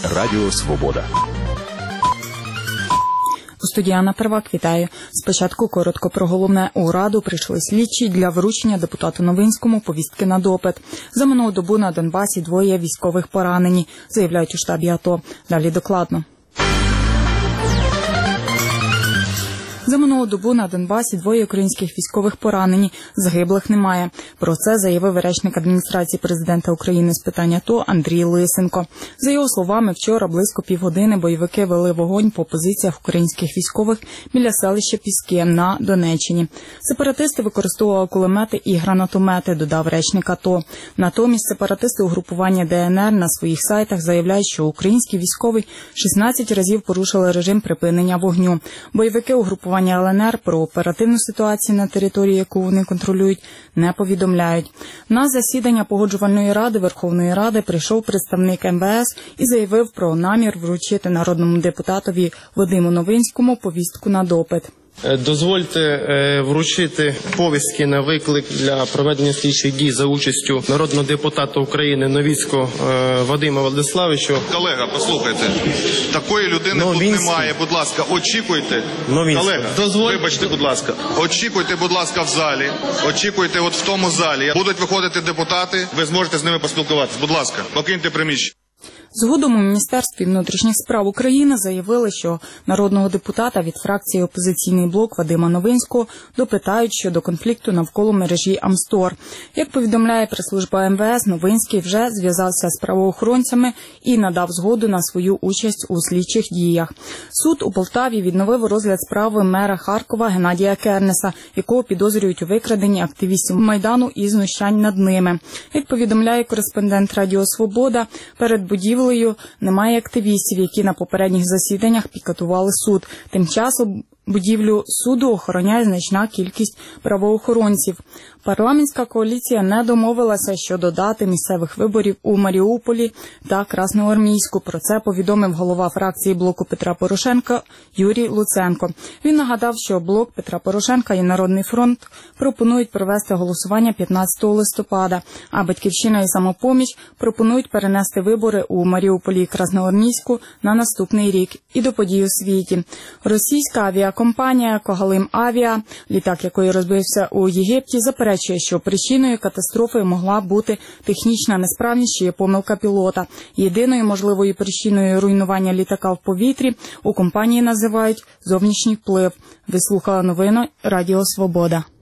Радіо Свобода. У студії Анна Первак, вітаю. Спочатку коротко про головне. У Раду прийшли слідчі для вручення депутату Новинському повістки на допит. За минулу добу на Донбасі 2 військових поранені, заявляють у штабі АТО. Далі докладно. За минулу добу на Донбасі 2 українських військових поранені, загиблих немає. Про це заявив речник адміністрації президента України з питань АТО Андрій Лисенко. За його словами, вчора близько півгодини бойовики вели вогонь по позиціях українських військових біля селища Піски на Донеччині. Сепаратисти використовували кулемети і гранатомети, додав речник АТО. Натомість сепаратисти угрупування ДНР на своїх сайтах заявляють, що українські військові 16 разів порушили режим припинення вогню. Бойовики угрупування ЛНР про оперативну ситуацію на території, яку вони контролюють, не повідомляють. На засідання Погоджувальної ради Верховної Ради прийшов представник МВС і заявив про намір вручити народному депутатові Вадиму Новинському повістку на допит. Дозвольте вручити повістки на виклик для проведення слідчих дій за участю народного депутата України Новинського Вадима Владиславовича. Колега, послухайте, такої людини тут немає, будь ласка, очікуйте. Колега, вибачте, будь ласка, очікуйте, будь ласка, в залі, очікуйте от в тому залі. Будуть виходити депутати, ви зможете з ними поспілкуватися. Будь ласка, покиньте приміщення. Згодом у Міністерстві внутрішніх справ України заявили, що народного депутата від фракції «Опозиційний блок» Вадима Новинського допитають щодо конфлікту навколо мережі Амстор. Як повідомляє прес-служба МВС, Новинський вже зв'язався з правоохоронцями і надав згоду на свою участь у слідчих діях. Суд у Полтаві відновив розгляд справи мера Харкова Геннадія Кернеса, якого підозрюють у викраденні активістів Майдану і знущань над ними. Як повідомляє кореспондент Радіо Свобода, перед будівлею немає активістів, які на попередніх засіданнях пікетували суд. Тим часом будівлю суду охороняє значна кількість правоохоронців. Парламентська коаліція не домовилася щодо дати місцевих виборів у Маріуполі та Красноармійську. Про це повідомив голова фракції блоку Петра Порошенка Юрій Луценко. Він нагадав, що блок Петра Порошенка і Народний фронт пропонують провести голосування 15 листопада, а Батьківщина і Самопоміч пропонують перенести вибори у Маріуполі і Красноармійську на наступний рік і до подій у світі. Російська авіакомпанія «Когалим Авіа», літак якої розбився у Єгипті, заперечує, що причиною катастрофи могла бути технічна несправність чи помилка пілота. Єдиною можливою причиною руйнування літака в повітрі у компанії називають зовнішній вплив. Ви слухали новини Радіо Свобода.